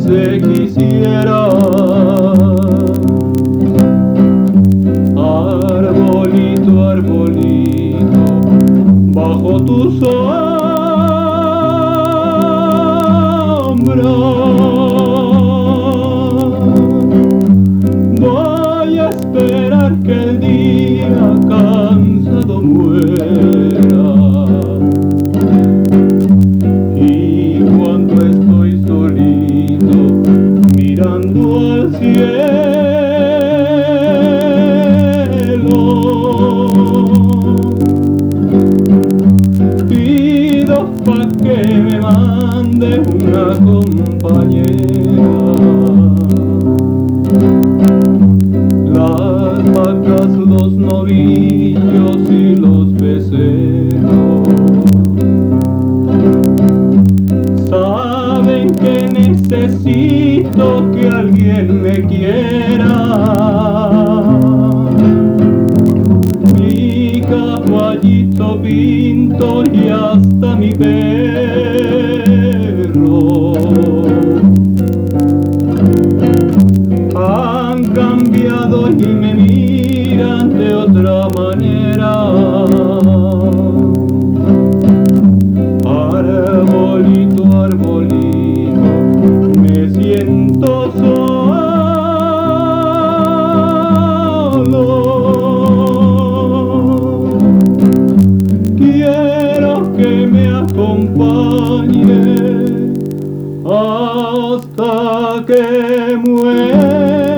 se quisiera. Arbolito, arbolito, bajo tu sombra voy a esperar que el día cansado muera. Y cuando estoy solito mirando al cielo, pido pa' que me mande una compañera. Las vacas, los novillos y los becerros saben que necesito que alguien me quiera. Mi caballito pinto y hasta mi perro han cambiado y me miran de otra manera. Arbolito, arbolito, me siento solo. Quiero que me acompañe hasta que muera.